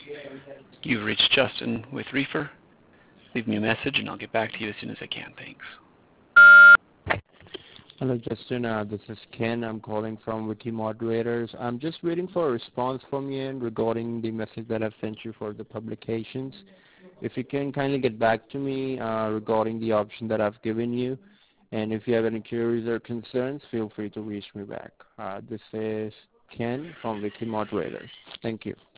You've reached Justin with Reefer. Leave me a message and I'll get back to you as soon as I can. Thanks. Hello, Justin. This is Ken. I'm calling from Wiki Moderators. I'm just waiting for a response from you regarding the message that I've sent you for the publications. If you can kindly get back to me regarding the option that I've given you, and if you have any queries or concerns, feel free to reach me back. This is Ken from Wiki Moderators. Thank you.